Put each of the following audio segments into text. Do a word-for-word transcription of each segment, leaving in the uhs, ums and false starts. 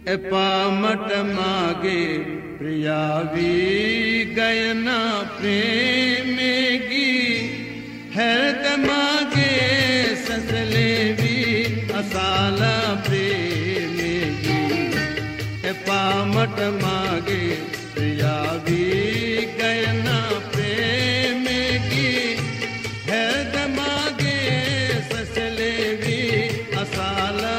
पामट मागे प्रियावी गयना प्रेमेगी हैरत मागे ससलेवी असाला प्रेमेगी पामट मागे प्रियावी गयना प्रेमेगी हैरत मागे ससलेवी असाला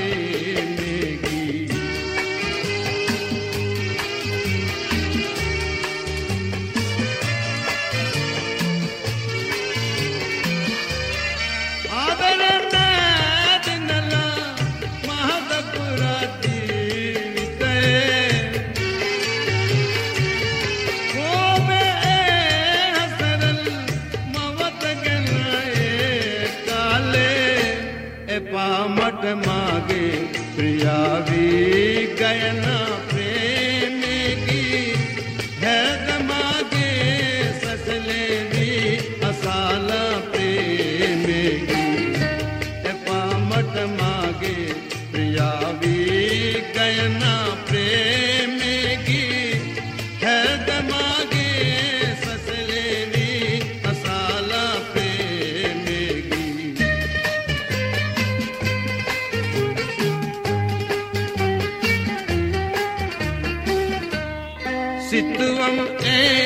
पामट मागे प्रियावी गयना प्रेमेगी हैरत मागे ससलेवी असाला प्रेमेगी पामट मागे प्रियावी गयना प्रेमेगी हैरत मागे ससलेवी असाला प्रेमेगी सितवम ए